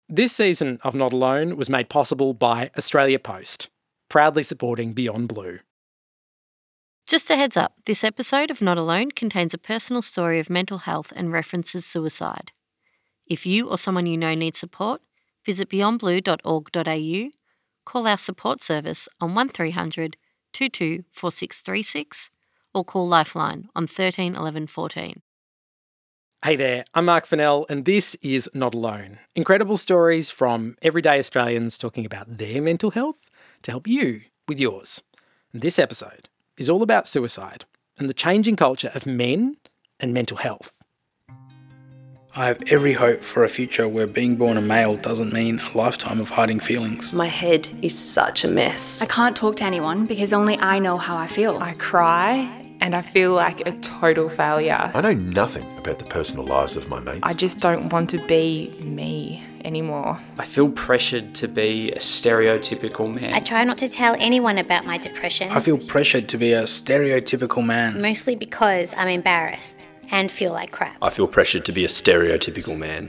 This season of Not Alone was made possible by Australia Post, proudly supporting Beyond Blue. Just a heads up, this episode of Not Alone contains a personal story of mental health and references suicide. If you or someone you know needs support, visit beyondblue.org.au, call our support service on 1300 22 4636 or call Lifeline on 13 11 14. Hey there, I'm Mark Fennell and this is Not Alone. Incredible stories from everyday Australians talking about their mental health to help you with yours. And this episode is all about suicide and the changing culture of men and mental health. I have every hope for a future where being born a male doesn't mean a lifetime of hiding feelings. My head is such a mess. I can't talk to anyone because only I know how I feel. I cry and I feel like a total failure. I know nothing about the personal lives of my mates. I just don't want to be me anymore. I feel pressured to be a stereotypical man. I try not to tell anyone about my depression. I feel pressured to be a stereotypical man. Mostly because I'm embarrassed and feel like crap. I feel pressured to be a stereotypical man.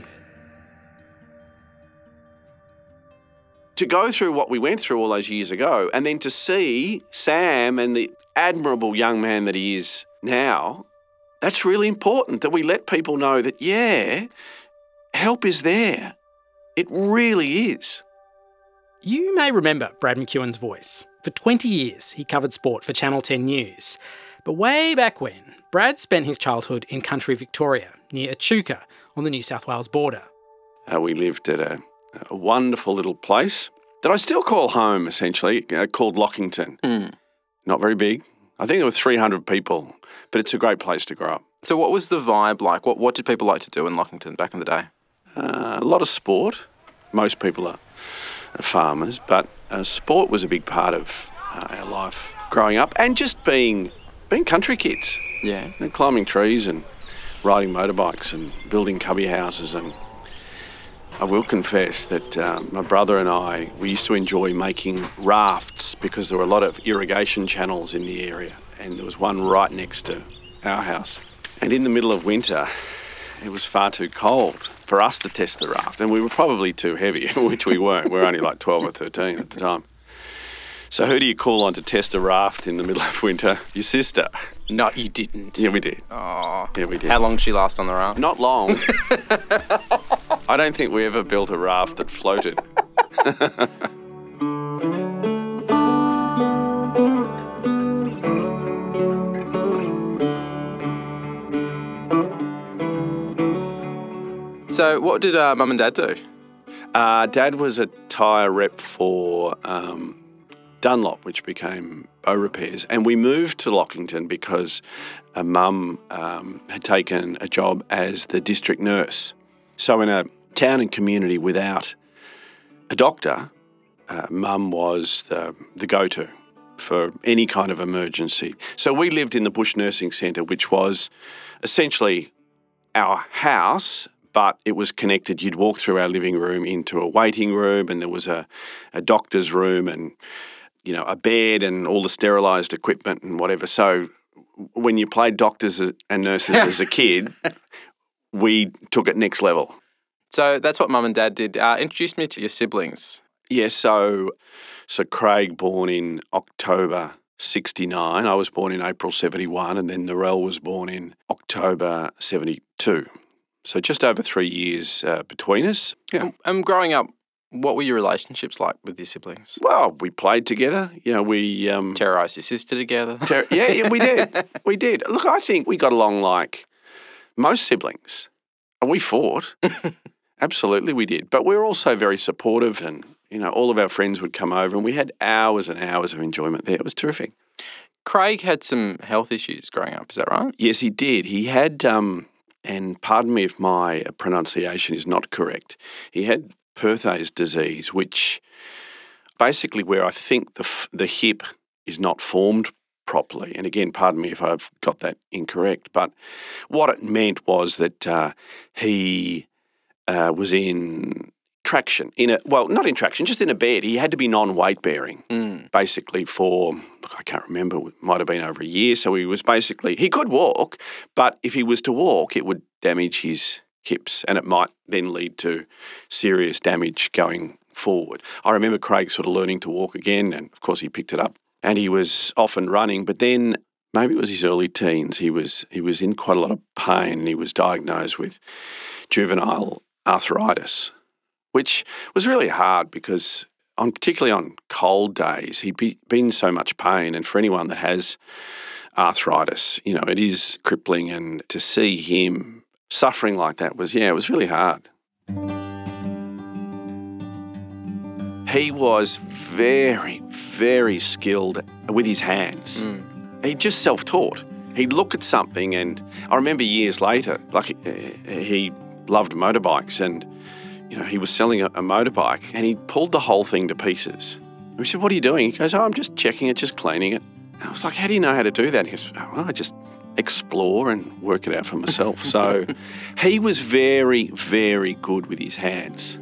To go through what we went through all those years ago and then to see Sam and the admirable young man that he is now, that's really important that we let people know that, yeah, help is there. It really is. You may remember Brad McEwen's voice. For 20 years, he covered sport for Channel 10 News. But way back when, Brad spent his childhood in country Victoria, near Echuca, on the New South Wales border. We lived at a wonderful little place that I still call home, essentially, called Lockington. Not very big. I think there were 300 people, but it's a great place to grow up. So what was the vibe like? What did people like to do in Lockington back in the day? A lot of sport. Most people are farmers, but sport was a big part of our life growing up, and just being country kids. Yeah. You know, climbing trees and riding motorbikes and building cubby houses. And I will confess that my brother and I, we used to enjoy making rafts because there were a lot of irrigation channels in the area, and there was one right next to our house. And in the middle of winter, it was far too cold for us to test the raft, and we were probably too heavy, which we weren't. We were only like 12 or 13 at the time. So who do you call on to test a raft in the middle of winter? Your sister. No, you didn't. Yeah, we did. Oh. Yeah, we did. How long did she last on the raft? Not long. I don't think we ever built a raft that floated. So what did Mum and Dad do? Dad was a tyre rep for Dunlop, which became Bow Repairs. And we moved to Lockington because Mum had taken a job as the district nurse. So in a town and community without a doctor, Mum was the go-to for any kind of emergency. So we lived in the Bush Nursing Centre, which was essentially our house, but it was connected. You'd walk through our living room into a waiting room, and there was a doctor's room and, you know, a bed and all the sterilised equipment and whatever. So when you played doctors and nurses as a kid, we took it next level. So that's what Mum and Dad did. Introduce me to your siblings. Yeah, so Craig born in October 69. I was born in April 71, and then Narelle was born in October 72. So just over 3 years between us. Yeah. And growing up, what were your relationships like with your siblings? Well, we played together. You know, we terrorised your sister together. Yeah, we did. We did. Look, I think we got along like most siblings. We fought. Absolutely, we did. But we were also very supportive, and you know, all of our friends would come over, and we had hours and hours of enjoyment there. It was terrific. Craig had some health issues growing up. Is that right? Yes, he did. He had, and pardon me if my pronunciation is not correct. He had Perthes disease, which basically where I think the hip is not formed properly. And again, pardon me if I've got that incorrect, but what it meant was that he was in traction, not in traction, just in a bed. He had to be non-weight bearing, basically for, look, I can't remember, it might have been over a year. So he was basically, he could walk, but if he was to walk, it would damage his hips, and it might then lead to serious damage going forward. I remember Craig sort of learning to walk again, and of course he picked it up, and he was off and running, but then maybe it was his early teens, he was in quite a lot of pain. He was diagnosed with juvenile arthritis, which was really hard because particularly on cold days, he'd be in so much pain. And for anyone that has arthritis, it is crippling. And to see him suffering like that it was really hard. He was very, very skilled with his hands. He just self-taught. He'd look at something, and I remember years later, he loved motorbikes, and he was selling a motorbike, and he pulled the whole thing to pieces. We said, "What are you doing?" He goes, "Oh, I'm just checking it, just cleaning it." And I was like, "How do you know how to do that?" He goes, "Oh, I just explore and work it out for myself." So he was very, very good with his hands.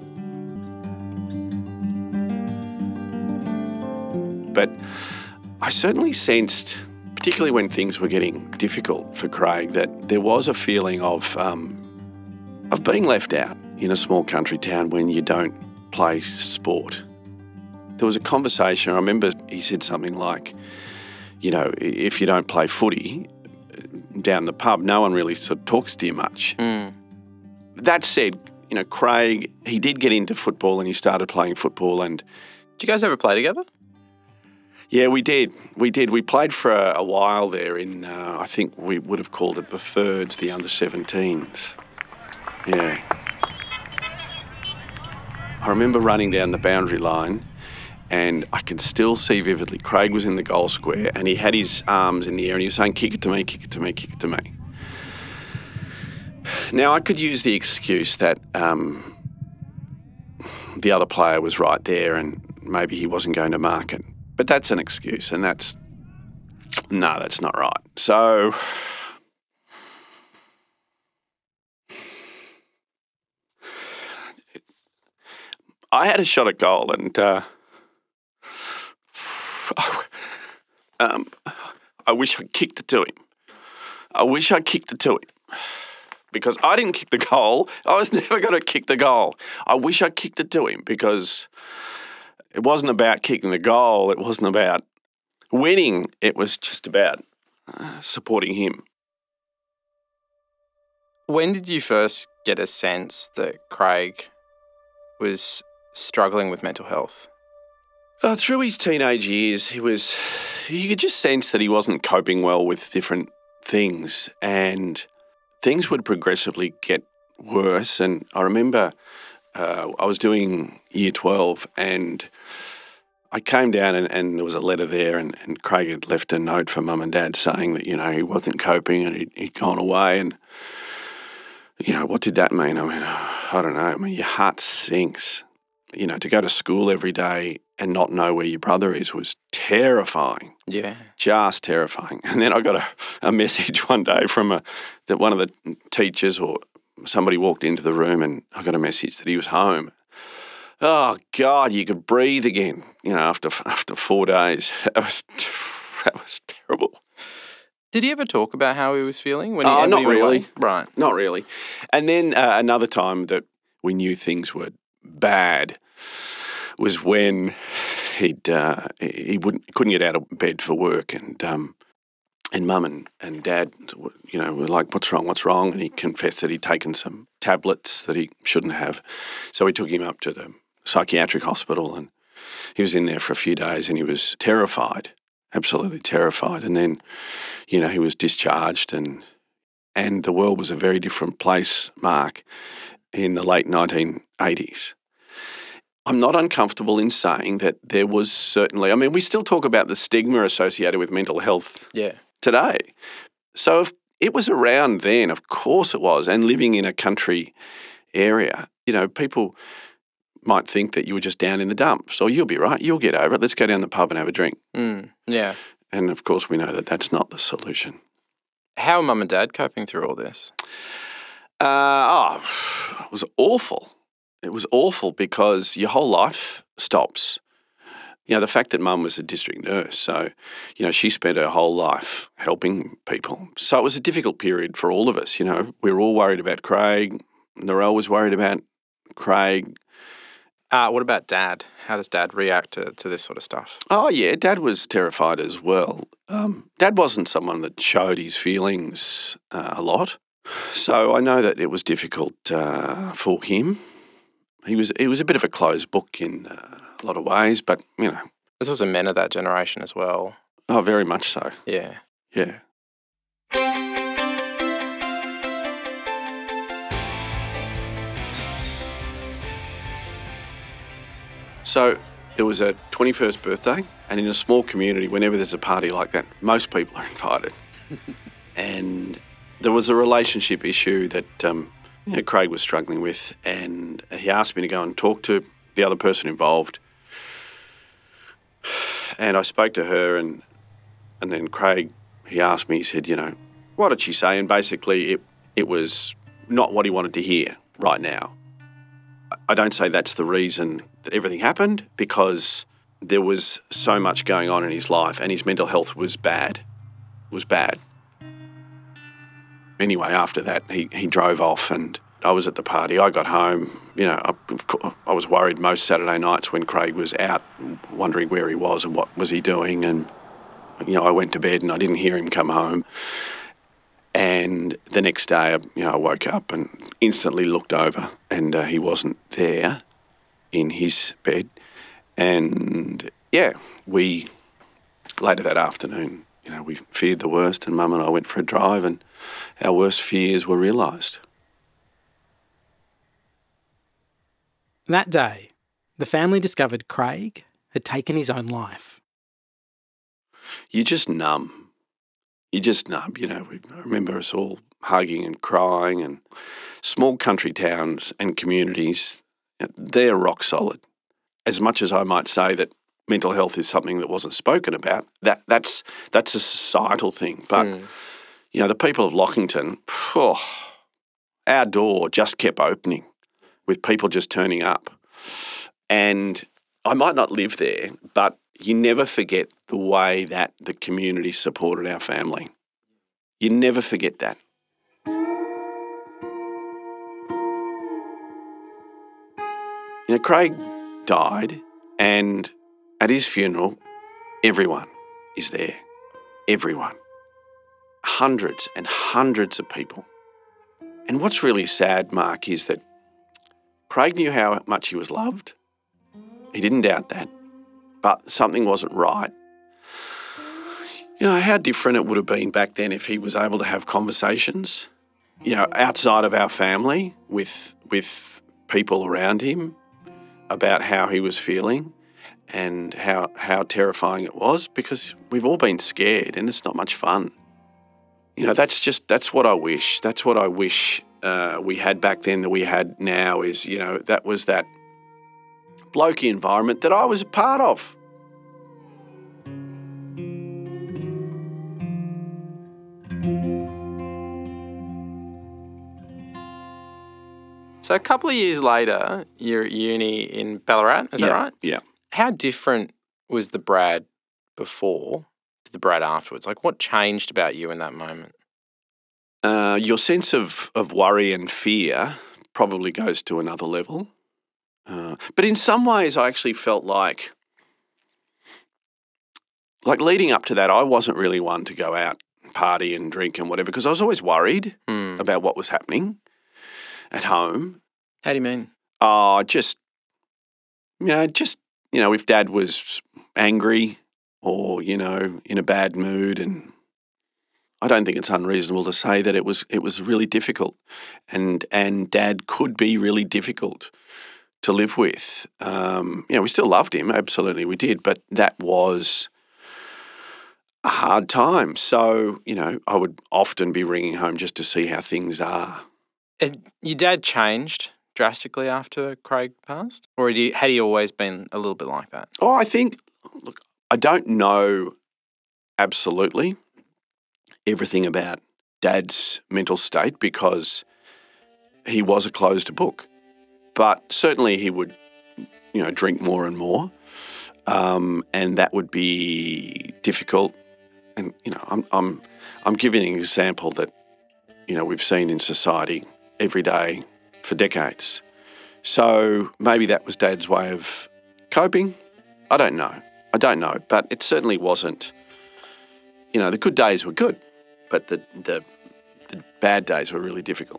But I certainly sensed, particularly when things were getting difficult for Craig, that there was a feeling of being left out in a small country town when you don't play sport. There was a conversation, I remember he said something like, if you don't play footy down the pub, no one really sort of talks to you much. That said, Craig, he did get into football and he started playing football. And did you guys ever play together? Yeah, we did. We played for a while there in, I think we would have called it the thirds, the under-17s. Yeah. I remember running down the boundary line, and I can still see vividly Craig was in the goal square and he had his arms in the air and he was saying, "Kick it to me, kick it to me, kick it to me." Now, I could use the excuse that the other player was right there and maybe he wasn't going to mark it. But that's an excuse, and that's not right. So I had a shot at goal, and I wish I kicked it to him. Because I didn't kick the goal. I was never going to kick the goal. I wish I kicked it to him because it wasn't about kicking the goal. It wasn't about winning. It was just about supporting him. When did you first get a sense that Craig was struggling with mental health? Through his teenage years, you could just sense that he wasn't coping well with different things, and things would progressively get worse. And I remember I was doing year 12 and I came down and there was a letter there and Craig had left a note for Mum and Dad saying that, he wasn't coping and he'd gone away. And, what did that mean? I mean, I don't know. I mean, your heart sinks. To go to school every day and not know where your brother is was terrifying. Yeah. Just terrifying. And then I got a message one day from that one of the teachers or somebody walked into the room and I got a message that he was home. Oh, God, you could breathe again, after 4 days. That was terrible. Did he ever talk about how he was feeling? Not really. Away? Right. Not really. And then another time that we knew things were bad was when he couldn't get out of bed for work, and Mum and Dad, were like, "What's wrong?" And he confessed that he'd taken some tablets that he shouldn't have. So we took him up to the psychiatric hospital, and he was in there for a few days, and he was terrified, absolutely terrified. And then, he was discharged, and the world was a very different place, Mark, in the late 1980s. I'm not uncomfortable in saying that there was certainly, we still talk about the stigma associated with mental health today. So if it was around then, of course it was, and living in a country area, people might think that you were just down in the dumps, or you'll be right, you'll get over it, let's go down the pub and have a drink. Yeah. And of course we know that that's not the solution. How are Mum and Dad coping through all this? It was awful. It was awful because your whole life stops. The fact that Mum was a district nurse, so, she spent her whole life helping people. So it was a difficult period for all of us, We were all worried about Craig. Narelle was worried about Craig. What about Dad? How does Dad react to this sort of stuff? Oh, yeah, Dad was terrified as well. Dad wasn't someone that showed his feelings a lot. So I know that it was difficult for him. He was a bit of a closed book in a lot of ways, but, you know. There's also men of that generation as well. Oh, very much so. Yeah. Yeah. So there was a 21st birthday, and in a small community, whenever there's a party like that, most people are invited. And there was a relationship issue that Craig was struggling with, and he asked me to go and talk to the other person involved. And I spoke to her, and then Craig, he asked me, he said, what did she say? And basically it was not what he wanted to hear right now. I don't say that's the reason that everything happened, because there was so much going on in his life and his mental health was bad. Anyway, after that, he drove off and I was at the party. I got home. I was worried most Saturday nights when Craig was out, wondering where he was and what was he doing. And, I went to bed and I didn't hear him come home. And the next day, I woke up and instantly looked over and he wasn't there in his bed. And, we, later that afternoon, we feared the worst and Mum and I went for a drive and our worst fears were realised. That day, the family discovered Craig had taken his own life. You're just numb. I remember us all hugging and crying, and small country towns and communities, they're rock solid. As much as I might say that mental health is something that wasn't spoken about, that's a societal thing. But, the people of Lockington, our door just kept opening with people just turning up. And I might not live there, but you never forget the way that the community supported our family. You never forget that. Craig died, and at his funeral, everyone is there. Everyone. Hundreds and hundreds of people. And what's really sad, Mark, is that Craig knew how much he was loved. He didn't doubt that. But something wasn't right. How different it would have been back then if he was able to have conversations, outside of our family with people around him about how he was feeling and how terrifying it was, because we've all been scared and it's not much fun. That's what I wish. That's what I wish we had back then that we had now is, that was that blokey environment that I was a part of. So a couple of years later, you're at uni in Ballarat, is that right? Yeah. How different was the Brad before to the Brad afterwards? Like, what changed about you in that moment? Your sense of worry and fear probably goes to another level. But in some ways, I actually felt like leading up to that, I wasn't really one to go out and party and drink and whatever, because I was always worried about what was happening at home. How do you mean? If Dad was angry or, in a bad mood, and I don't think it's unreasonable to say that it was really difficult, and Dad could be really difficult to live with. We still loved him, absolutely we did, but that was a hard time. So, I would often be ringing home just to see how things are. Your dad changed drastically after Craig passed? Or had he always been a little bit like that? Oh, I think, I don't know absolutely everything about Dad's mental state because he was a closed book. But certainly he would, drink more and more, and that would be difficult. And I'm giving an example that we've seen in society every day for decades. So maybe that was Dad's way of coping. I don't know, but it certainly wasn't. The good days were good, but the bad days were really difficult.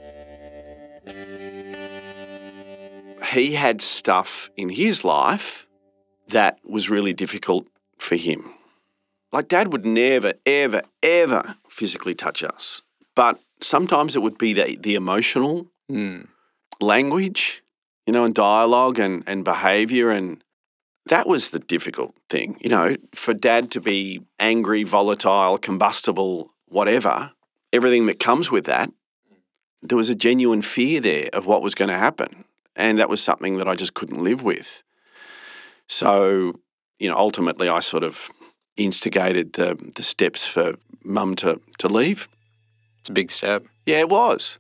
He had stuff in his life that was really difficult for him. Like Dad would never, ever, ever physically touch us, but sometimes it would be the emotional language, and dialogue and behaviour, and that was the difficult thing. For Dad to be angry, volatile, combustible, whatever, everything that comes with that, there was a genuine fear there of what was going to happen, and that was something that I just couldn't live with. So, ultimately I sort of instigated the steps for Mum to leave. It's a big step. Yeah, it was.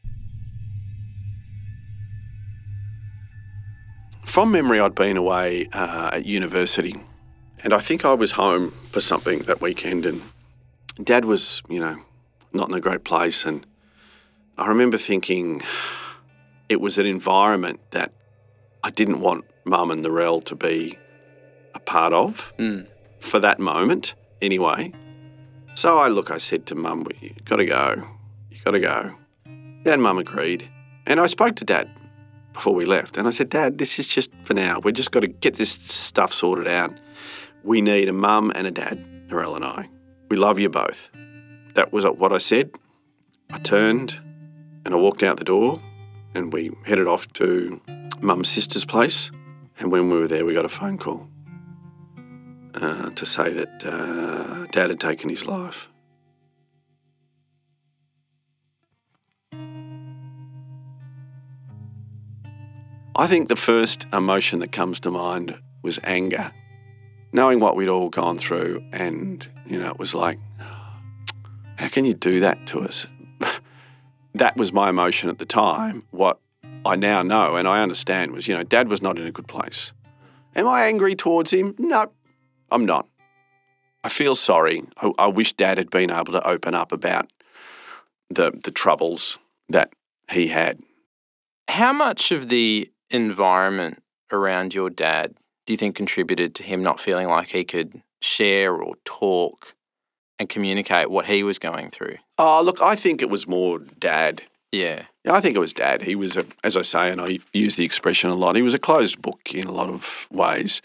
From memory, I'd been away at university, and I think I was home for something that weekend, and Dad was, not in a great place, and I remember thinking it was an environment that I didn't want Mum and Narelle to be a part of for that moment anyway. So I said to Mum, you got to go. Dad and Mum agreed. And I spoke to Dad before we left, and I said, Dad, this is just for now. We've just got to get this stuff sorted out. We need a Mum and a Dad, Narelle and I. We love you both. That was what I said. I turned and I walked out the door, and we headed off to Mum's sister's place. And when we were there, we got a phone call to say that Dad had taken his life. I think the first emotion that comes to mind was anger, knowing what we'd all gone through, and, it was like, how can you do that to us? That was my emotion at the time. What I now know and I understand was, Dad was not in a good place. Am I angry towards him? No, I'm not. I feel sorry. I wish Dad had been able to open up about the troubles that he had. How much of the environment around your dad do you think contributed to him not feeling like he could share or talk and communicate what he was going through? Oh, look, I think it was more Dad. Yeah. I think it was Dad. He was, as I say, and I use the expression a lot, he was a closed book in a lot of ways.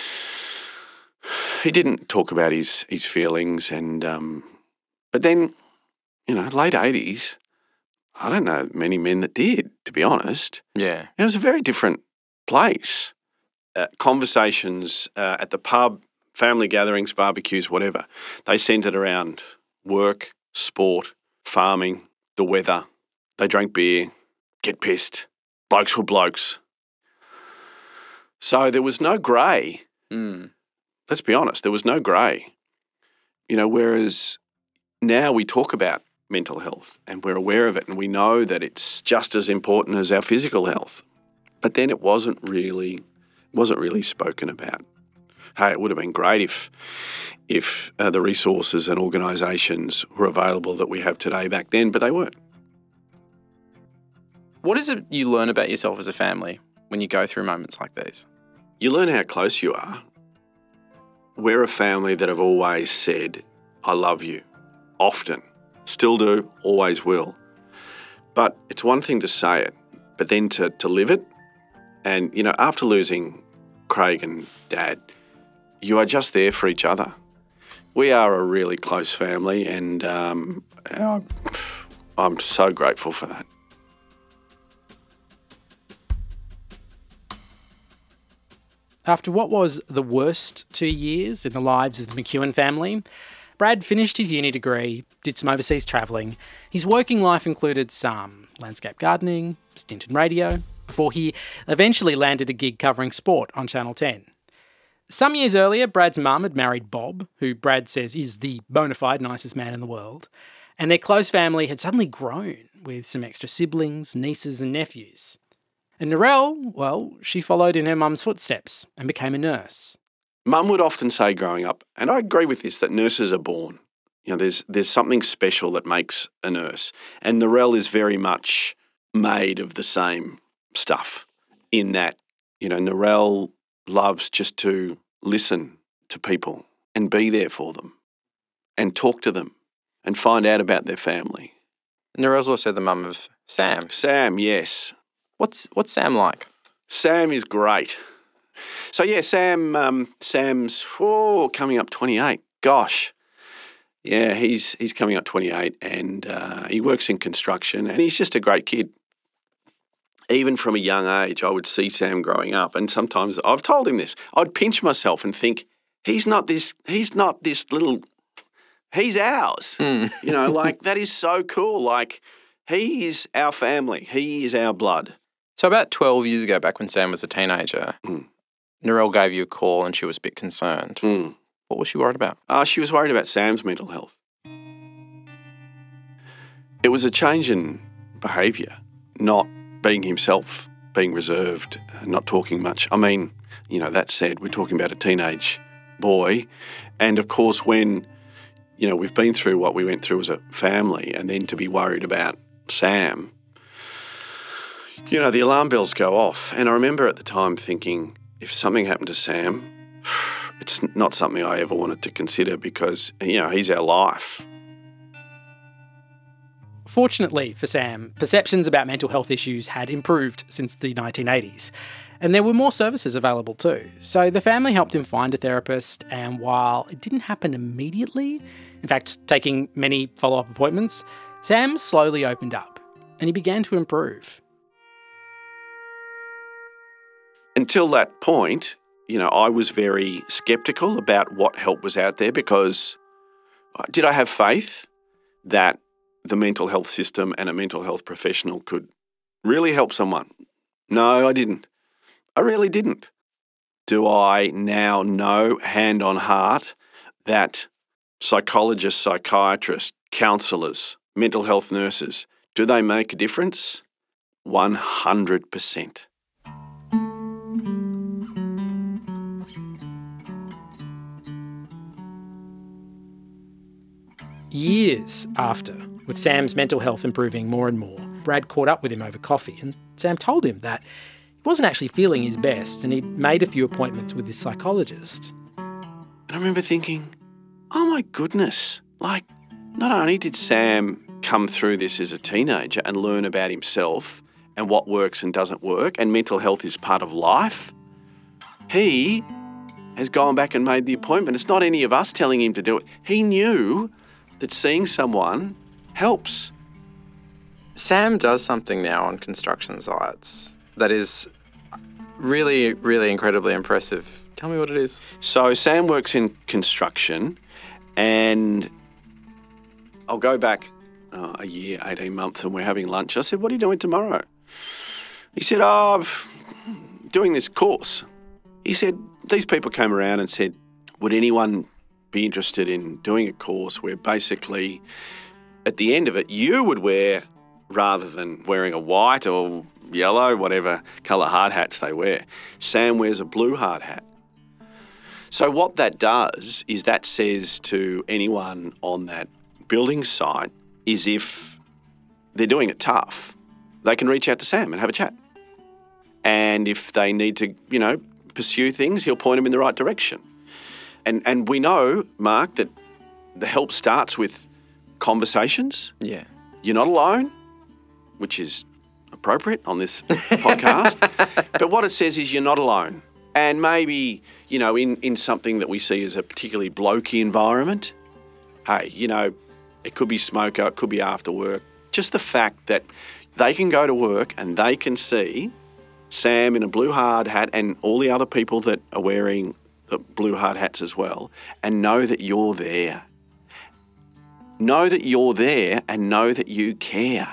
He didn't talk about his feelings, and but then, late 80s, I don't know many men that did, to be honest. Yeah. It was a very different place. Conversations at the pub, family gatherings, barbecues, whatever, they centred around work, sport, farming, the weather. They drank beer, get pissed. Blokes were blokes. So there was no grey. Let's be honest, there was no grey. Whereas now we talk about mental health and we're aware of it and we know that it's just as important as our physical health. But then it wasn't really spoken about. Hey, it would have been great if the resources and organisations were available that we have today back then, but they weren't. What is it you learn about yourself as a family when you go through moments like these? You learn how close you are. We're a family that have always said, I love you, often. Still do, always will. But it's one thing to say it, but then to live it. And, after losing Craig and Dad, you are just there for each other. We are a really close family, and I'm so grateful for that. After what was the worst 2 years in the lives of the McEwen family, Brad finished his uni degree, did some overseas travelling. His working life included some landscape gardening, a stint in radio, before he eventually landed a gig covering sport on Channel 10. Some years earlier, Brad's mum had married Bob, who Brad says is the bona fide nicest man in the world, and their close family had suddenly grown with some extra siblings, nieces and nephews. And Narelle, well, she followed in her mum's footsteps and became a nurse. Mum would often say growing up, and I agree with this, that nurses are born. There's something special that makes a nurse. And Narelle is very much made of the same stuff in that, Narelle loves just to listen to people and be there for them and talk to them and find out about their family. Narelle's also the mum of Sam. Sam, yes. What's Sam like? Sam is great. So, yeah, Sam's coming up 28. Gosh. Yeah, he's coming up 28 and he works in construction and he's just a great kid. Even from a young age, I would see Sam growing up and sometimes I've told him this. I'd pinch myself and think, he's not this little, he's ours. Like that is so cool. Like he is our family. He is our blood. So about 12 years ago, back when Sam was a teenager, Narelle gave you a call and she was a bit concerned. What was she worried about? She was worried about Sam's mental health. It was a change in behaviour, not being himself, being reserved, not talking much. I mean, that said, we're talking about a teenage boy. And of course, when, we've been through what we went through as a family and then to be worried about Sam, the alarm bells go off. And I remember at the time thinking, if something happened to Sam, it's not something I ever wanted to consider because, he's our life. Fortunately for Sam, perceptions about mental health issues had improved since the 1980s, and there were more services available too. So the family helped him find a therapist, and while it didn't happen immediately, in fact, taking many follow-up appointments, Sam slowly opened up, and he began to improve. Until that point, I was very sceptical about what help was out there because did I have faith that the mental health system and a mental health professional could really help someone? No, I didn't. I really didn't. Do I now know, hand on heart, that psychologists, psychiatrists, counsellors, mental health nurses, do they make a difference? 100%. Years after, with Sam's mental health improving more and more, Brad caught up with him over coffee and Sam told him that he wasn't actually feeling his best and he'd made a few appointments with his psychologist. And I remember thinking, oh my goodness, not only did Sam come through this as a teenager and learn about himself and what works and doesn't work, and mental health is part of life, he has gone back and made the appointment. It's not any of us telling him to do it. He knew that seeing someone helps. Sam does something now on construction sites that is really, really incredibly impressive. Tell me what it is. So Sam works in construction and I'll go back a year, 18 months, and we're having lunch. I said, what are you doing tomorrow? He said, I'm doing this course. He said, these people came around and said, would anyone be interested in doing a course where basically at the end of it you would wear, rather than wearing a white or yellow, whatever colour hard hats they wear, Sam wears a blue hard hat. So what that does is that says to anyone on that building site is if they're doing it tough, they can reach out to Sam and have a chat. And if they need to, pursue things, he'll point them in the right direction. And we know, Mark, that the help starts with conversations. Yeah. You're not alone, which is appropriate on this podcast. But what it says is you're not alone. And maybe, in something that we see as a particularly blokey environment, hey, it could be smoker, it could be after work. Just the fact that they can go to work and they can see Sam in a blue hard hat and all the other people that are wearing the blue hard hats as well, and know that you're there. Know that you're there and know that you care.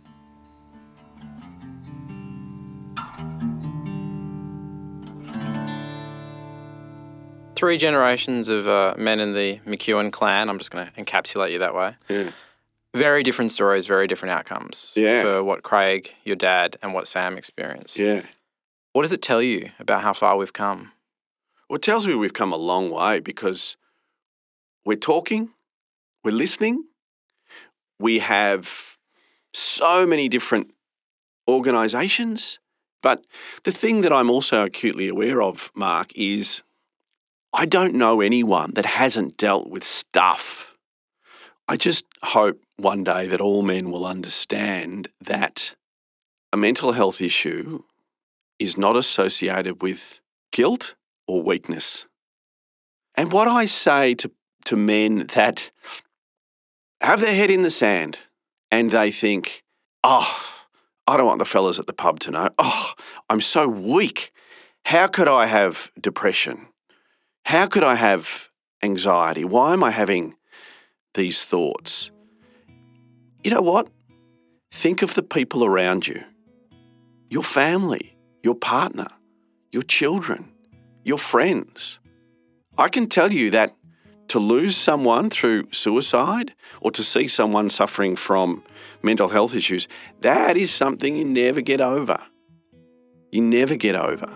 Three generations of men in the McEwen clan. I'm just going to encapsulate you that way. Yeah. Very different stories, very different outcomes for what Craig, your dad, and what Sam experienced. Yeah. What does it tell you about how far we've come? Well, it tells me we've come a long way because we're talking, we're listening, we have so many different organisations. But the thing that I'm also acutely aware of, Mark, is I don't know anyone that hasn't dealt with stuff. I just hope one day that all men will understand that a mental health issue is not associated with guilt or weakness. And what I say to men that have their head in the sand and they think, I don't want the fellas at the pub to know. I'm so weak. How could I have depression? How could I have anxiety? Why am I having these thoughts? You know what? Think of the people around you. Your family, your partner, your children, your friends. I can tell you that to lose someone through suicide or to see someone suffering from mental health issues, that is something you never get over. You never get over.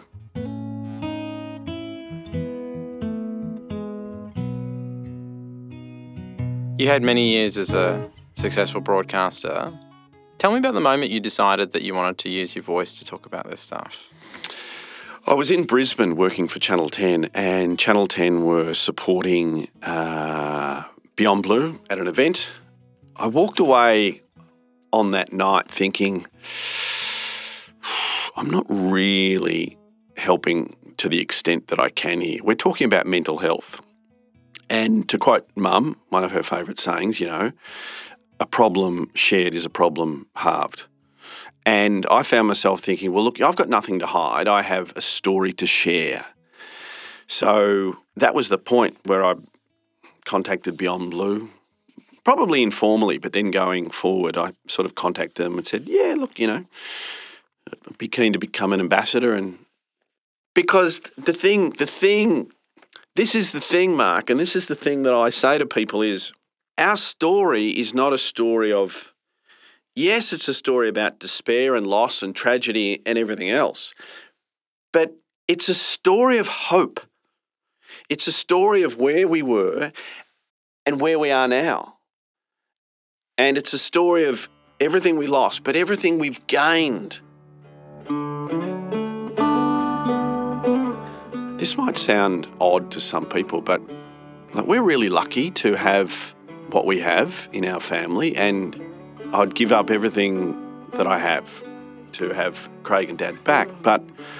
You had many years as a successful broadcaster. Tell me about the moment you decided that you wanted to use your voice to talk about this stuff. I was in Brisbane working for Channel 10, and Channel 10 were supporting Beyond Blue at an event. I walked away on that night thinking, I'm not really helping to the extent that I can here. We're talking about mental health. And to quote Mum, one of her favourite sayings, a problem shared is a problem halved. And I found myself thinking, well, look, I've got nothing to hide. I have a story to share. So that was the point where I contacted Beyond Blue, probably informally, but then going forward, I sort of contacted them and said, yeah, look, I'd be keen to become an ambassador. And because this is the thing, Mark, and this is the thing that I say to people is our story is not a story of, yes, it's a story about despair and loss and tragedy and everything else, but it's a story of hope. It's a story of where we were and where we are now. And it's a story of everything we lost, but everything we've gained. This might sound odd to some people, but we're really lucky to have what we have in our family, and I'd give up everything that I have to have Craig and Dad back. But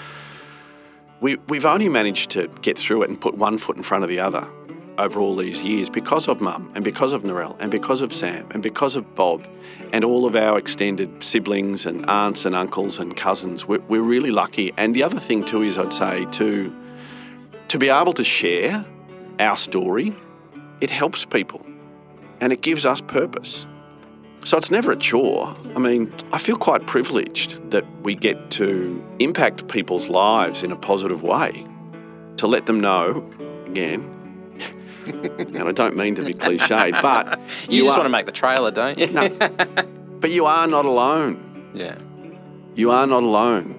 we've only managed to get through it and put one foot in front of the other over all these years because of Mum and because of Narelle and because of Sam and because of Bob and all of our extended siblings and aunts and uncles and cousins. We're really lucky. And the other thing too is I'd say to be able to share our story, it helps people and it gives us purpose. So it's never a chore. I mean, I feel quite privileged that we get to impact people's lives in a positive way, to let them know, again, and I don't mean to be cliched, but you just want to make the trailer, don't you? No, but you are not alone. Yeah. You are not alone.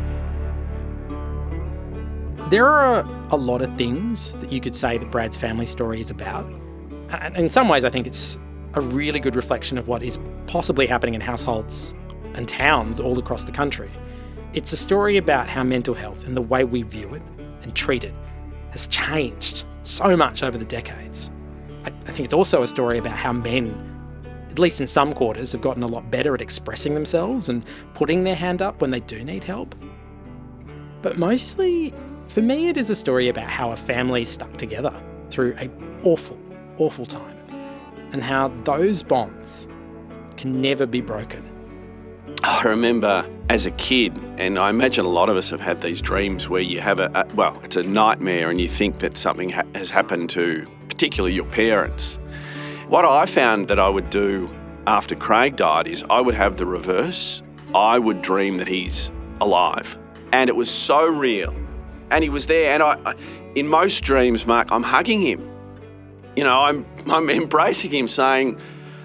There are a lot of things that you could say that Brad's family story is about. And in some ways, I think it's a really good reflection of what is possibly happening in households and towns all across the country. It's a story about how mental health and the way we view it and treat it has changed so much over the decades. I think it's also a story about how men, at least in some quarters, have gotten a lot better at expressing themselves and putting their hand up when they do need help. But mostly, for me, it is a story about how a family stuck together through an awful, awful time, and how those bonds can never be broken. I remember as a kid, and I imagine a lot of us have had these dreams where you have it's a nightmare and you think that something has happened to particularly your parents. What I found that I would do after Craig died is I would have the reverse. I would dream that he's alive. And it was so real. And he was there. And I in most dreams, Mark, I'm hugging him. I'm embracing him saying,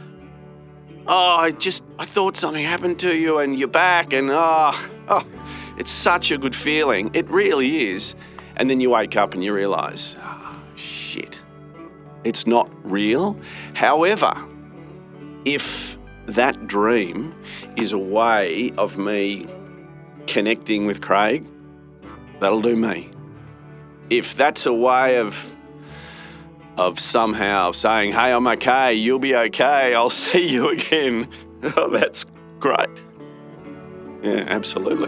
I thought something happened to you and you're back and it's such a good feeling. It really is. And then you wake up and you realise, shit, it's not real. However, if that dream is a way of me connecting with Craig, that'll do me. If that's a way of somehow saying, hey, I'm okay, you'll be okay, I'll see you again, oh, that's great. Yeah, absolutely.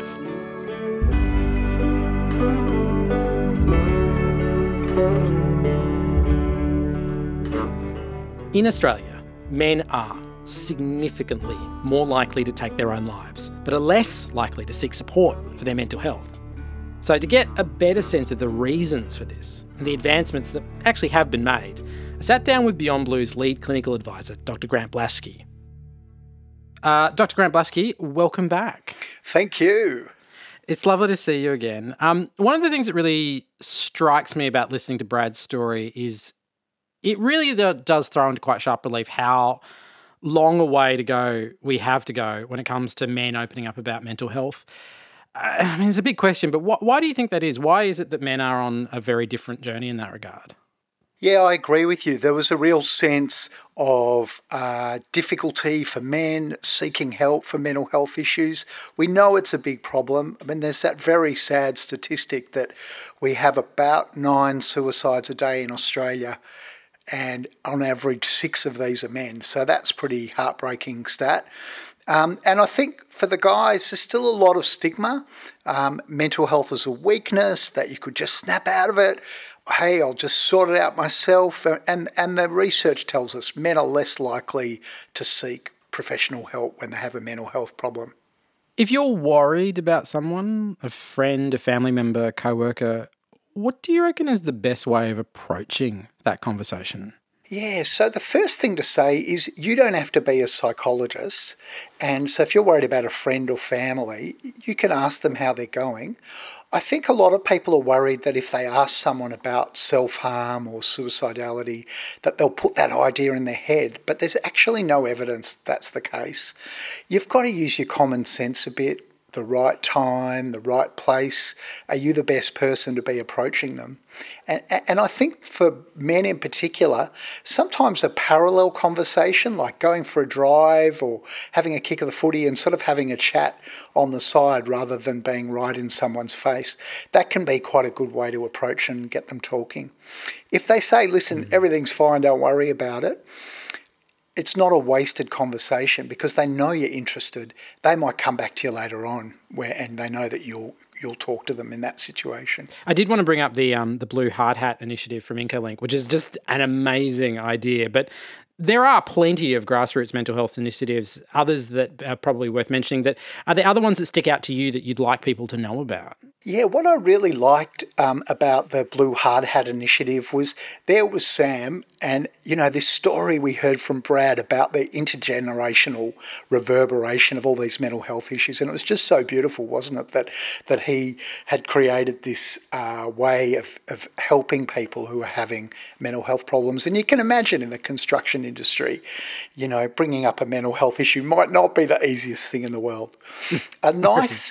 In Australia, men are significantly more likely to take their own lives, but are less likely to seek support for their mental health. So to get a better sense of the reasons for this and the advancements that actually have been made, I sat down with Beyond Blue's lead clinical advisor, Dr. Grant Blasky. Dr. Grant Blasky, welcome back. Thank you. It's lovely to see you again. One of the things that really strikes me about listening to Brad's story is it really does throw into quite sharp relief how long a way to go we have to go when it comes to men opening up about mental health. I mean, it's a big question, but why do you think that is? Why is it that men are on a very different journey in that regard? Yeah, I agree with you. There was a real sense of difficulty for men seeking help for mental health issues. We know it's a big problem. I mean, there's that very sad statistic that we have about 9 suicides a day in Australia, and on average 6 of these are men. So that's pretty heartbreaking stat. And I think for the guys, there's still a lot of stigma. Mental health is a weakness, that you could just snap out of it. Hey, I'll just sort it out myself. And the research tells us men are less likely to seek professional help when they have a mental health problem. If you're worried about someone, a friend, a family member, a co-worker, what do you reckon is the best way of approaching that conversation? Yeah, so the first thing to say is you don't have to be a psychologist. And so if you're worried about a friend or family, you can ask them how they're going. I think a lot of people are worried that if they ask someone about self-harm or suicidality, that they'll put that idea in their head. But there's actually no evidence that's the case. You've got to use your common sense a bit. The right time, the right place. Are you the best person to be approaching them? And I think for men in particular, sometimes a parallel conversation, like going for a drive or having a kick of the footy and sort of having a chat on the side rather than being right in someone's face, that can be quite a good way to approach and get them talking. If they say, listen, everything's fine, don't worry about it, it's not a wasted conversation because they know you're interested. They might come back to you later on and they know that you'll talk to them in that situation. I did want to bring up the Blue Hard Hat initiative from Incolink, which is just an amazing idea. But there are plenty of grassroots mental health initiatives, others that are probably worth mentioning. Are there other ones that stick out to you that you'd like people to know about? Yeah, what I really liked about the Blue Hard Hat initiative was there was Sam and, this story we heard from Brad about the intergenerational reverberation of all these mental health issues. And it was just so beautiful, wasn't it, that he had created this way of helping people who are having mental health problems. And you can imagine in the construction industry, bringing up a mental health issue might not be the easiest thing in the world. A nice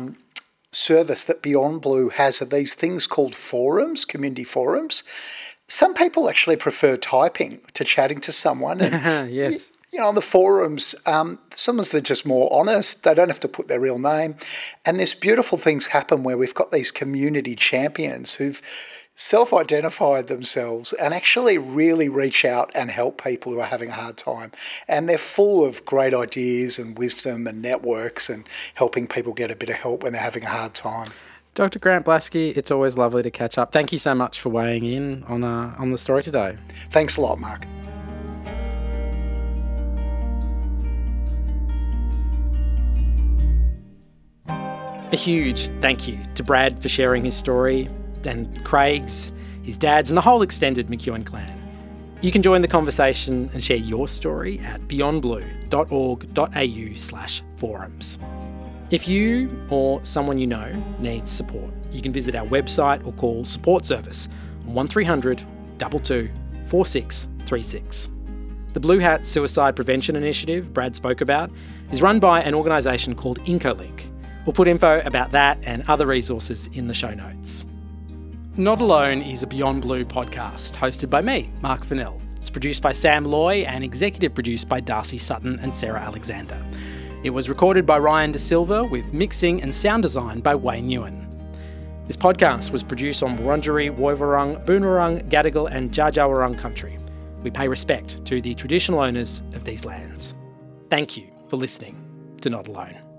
service that Beyond Blue has are these things called forums, community forums. Some people actually prefer typing to chatting to someone. And, yes. On the forums, sometimes they're just more honest. They don't have to put their real name. And there's beautiful things happen where we've got these community champions who've self-identified themselves and actually really reach out and help people who are having a hard time. And they're full of great ideas and wisdom and networks and helping people get a bit of help when they're having a hard time. Dr. Grant Blasky, it's always lovely to catch up. Thank you so much for weighing in on the story today. Thanks a lot, Mark. A huge thank you to Brad for sharing his story, and Craig's, his dad's, and the whole extended McEwen clan. You can join the conversation and share your story at beyondblue.org.au/forums. If you or someone you know needs support, you can visit our website or call support service on 1300 22 4636. The Blue Hat Suicide Prevention Initiative Brad spoke about is run by an organisation called Incolink. We'll put info about that and other resources in the show notes. Not Alone is a Beyond Blue podcast hosted by me, Mark Fennell. It's produced by Sam Loy and executive produced by Darcy Sutton and Sarah Alexander. It was recorded by Ryan De Silva with mixing and sound design by Wayne Ewan. This podcast was produced on Wurundjeri, Woiwurrung, Boonwurrung, Gadigal and Dja Dja Wurrung country. We pay respect to the traditional owners of these lands. Thank you for listening to Not Alone.